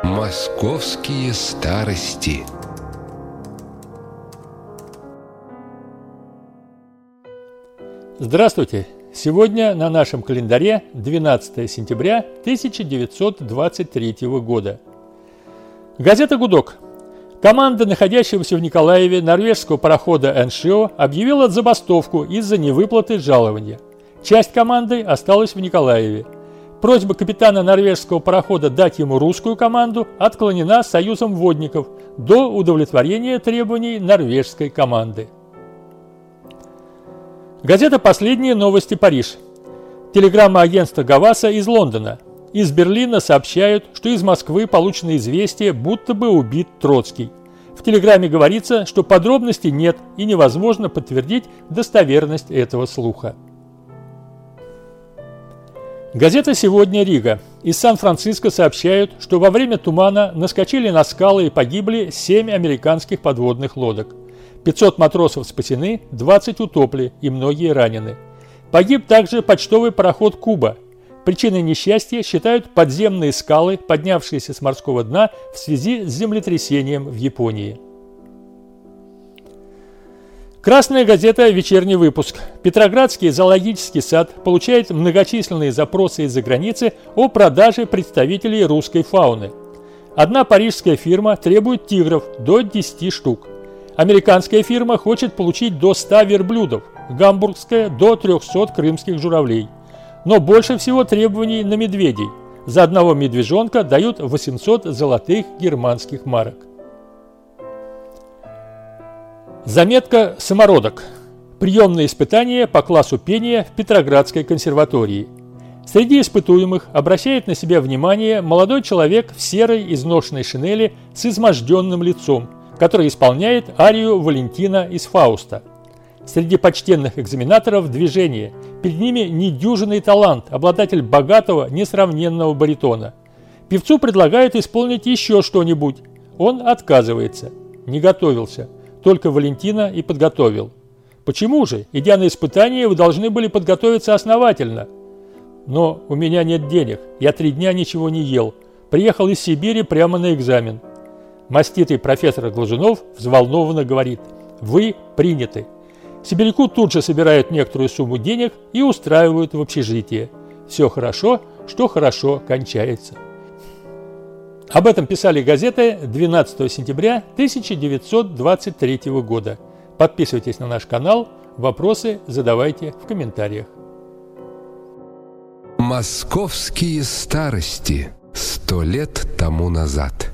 Московские старости. Здравствуйте! Сегодня на нашем календаре 12 сентября 1923 года. Газета «Гудок». Команда, находящегося в Николаеве норвежского парохода «НШО», объявила забастовку из-за невыплаты жалования. Часть команды осталась в Николаеве. Просьба капитана норвежского парохода дать ему русскую команду отклонена Союзом водников до удовлетворения требований норвежской команды. Газета «Последние новости. Париж». Телеграмма агентства Гаваса из Лондона. Из Берлина сообщают, что из Москвы получено известие, будто бы убит Троцкий. В телеграмме говорится, что подробностей нет и невозможно подтвердить достоверность этого слуха. Газета «Сегодня. Рига». Из Сан-Франциско сообщают, что во время тумана наскочили на скалы и погибли 7 американских подводных лодок. 500 матросов спасены, 20 утопли и многие ранены. Погиб также почтовый пароход «Куба». Причиной несчастья считают подземные скалы, поднявшиеся с морского дна в связи с землетрясением в Японии. Красная газета «Вечерний выпуск». Петроградский зоологический сад получает многочисленные запросы из-за границы о продаже представителей русской фауны. Одна парижская фирма требует тигров до 10 штук. Американская фирма хочет получить до 100 верблюдов, гамбургская – до 300 крымских журавлей. Но больше всего требований на медведей. За одного медвежонка дают 800 золотых германских марок. Заметка «Самородок». Приемные испытания по классу пения в Петроградской консерватории. Среди испытуемых обращает на себя внимание молодой человек в серой изношенной шинели с изможденным лицом, который исполняет арию Валентина из «Фауста». Среди почтенных экзаменаторов движение. Перед ними недюжинный талант, обладатель богатого, несравненного баритона. Певцу предлагают исполнить еще что-нибудь. Он отказывается. Не готовился. Только Валентина и подготовил. Почему же? Идя на испытание, вы должны были подготовиться основательно. Но у меня нет денег. Я 3 дня ничего не ел. Приехал из Сибири прямо на экзамен. Маститый профессор Глазунов взволнованно говорит: «Вы приняты». Сибиряку тут же собирают некоторую сумму денег и устраивают в общежитие. Все хорошо, что хорошо кончается. Об этом писали газеты 12 сентября 1923 года. Подписывайтесь на наш канал, вопросы задавайте в комментариях. Московские старости. 100 лет тому назад.